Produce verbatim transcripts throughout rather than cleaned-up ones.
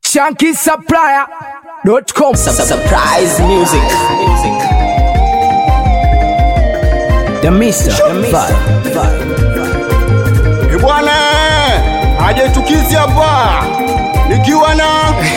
Shanky Supplier dot com. Surprise music. The Mister Bwana aje tukizi hapa nikiwa na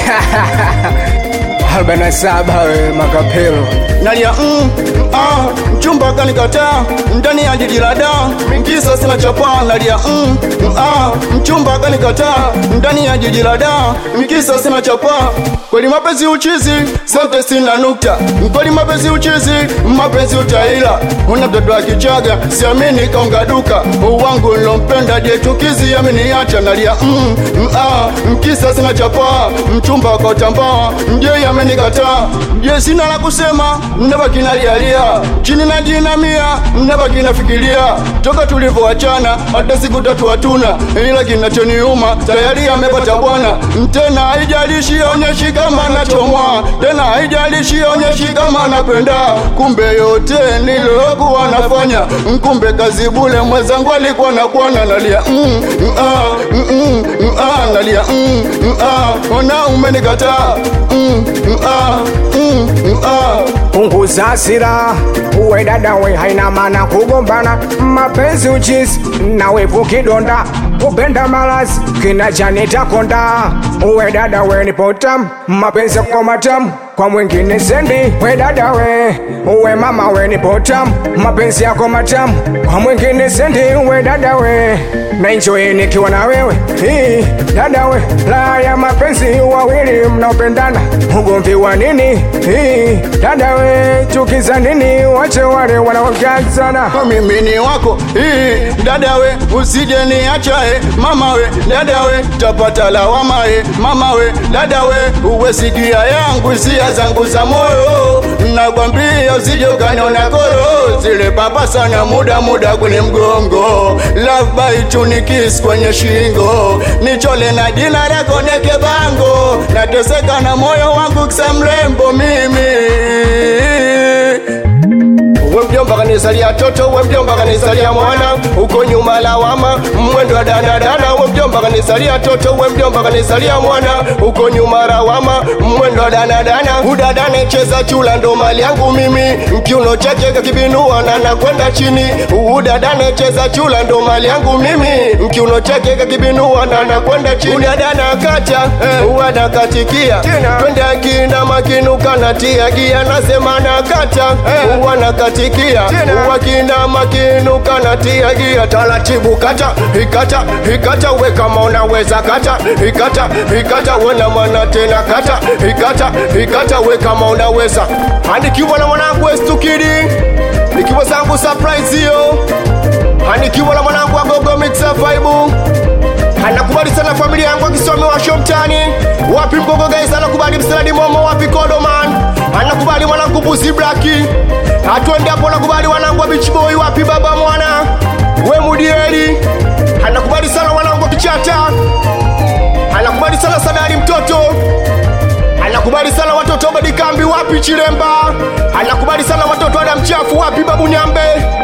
arobaini na saba we makapelo nalia mm, ah mchumba kanikataa ndani ya jiji la Dar kisa sina chapa nalia mm, ah mchumba kanikataa ndani ya jiji la Dar kisa sina chapa kweli mapenzi uchizi sote sina nukta kweli mapenzi uchizi mapenzi utaila una mtoto akichaga siamini kaunga duka wangu nilompenda je tukizi ameniacha nalia mm, ah kisa sina chapa mchumba akatambaa ndiye amenikataa je sina la kusema nabaki nalialia chini na jina mia nabaki nafikiria toka tulivyoachana hata siku tatu hatuna ila kinachoniuma tayari amepata bwana tena haijalishi onyeshi kama nachomwa tena haijalishi onyeshi kama napenda kumbe yote nilokuwa nafanya kumbe kazi bule mwenzangu alikuwa na bwana nalia mm, ah, mm, mm, ah, nalia mm, ah, ona umenikataa mm, ah, mm, ah. punguza hasira, uwe dada we haina maana kugombana, mapenzi uchizi nawe kukidonda, kupenda malazi kinachanita konda, uwe dada we ni potam, mapenzi kwa matamu kwa mwingine sendi, we dada we uwe mama we ni potam, mapenzi yako matamu kwa mwingine sendi, uwe dada we na enjoy nikiwa na wewe hii dada we la ya mapenzi wawili mnaopendana ugomvi wa nini hii dada we chukiza nini wache wale wanaokazana mimi ni wako hii dada we usije niacha eh mama we dada we tapata lawama eh mama we dada we uwe sikia yangu hisia zangu za moyo nakwambia usije ukaniona koro zile papa sana muda muda kwenye mgongo love by tunikis kwenye shingo nichole na jina lako neke bango nateseka na moyo wangu kisa mrembo mimi uwe mjomba kanisalia toto uwe mjomba kanisalia mwana uko nyuma lawama mwendo wa dana dana uwe mjomba kanisalia toto uwe mjomba kanisalia mwana uko nyuma lawama mwendo wa dana dana udadane cheza chula ndo mali yangu mimi mkiuno cheke kakibinua na nakwenda chini udadane cheza chula ndo mali yangu mimi mkiuno cheke kakibinua na nakwenda chini udadana kacha eh, uwada katikia twende akina makinuka natia gia nasema na kacha eh, uwana katia Tikia, wakina makinu kanatia gia taratibu kata, hikata, hikata we kama unaweza kata, hikata, hikata wana mana tena kata, hikata, hikata we kama unaweza Hanikiwa na mwanangu estukidi, nikiwa zangu surprise hiyo Hanikiwa na mwanangu wa gogo mixa vibe Anakubali sana familia yangu akisomi wa shomtani Wapi mgogo guys anakubali msaladi momo wapi kodoman Anakubali mwanangu busi blaki Atuende hapo nakubali wanangu wa beach boy wapi baba mwana We mudieli Anakubali sana wanangu wa kichata Anakubali sana sadari mtoto Anakubali sana watoto badikambi wapi chilemba Anakubali sana watoto ada mchafu wapi babu nyambe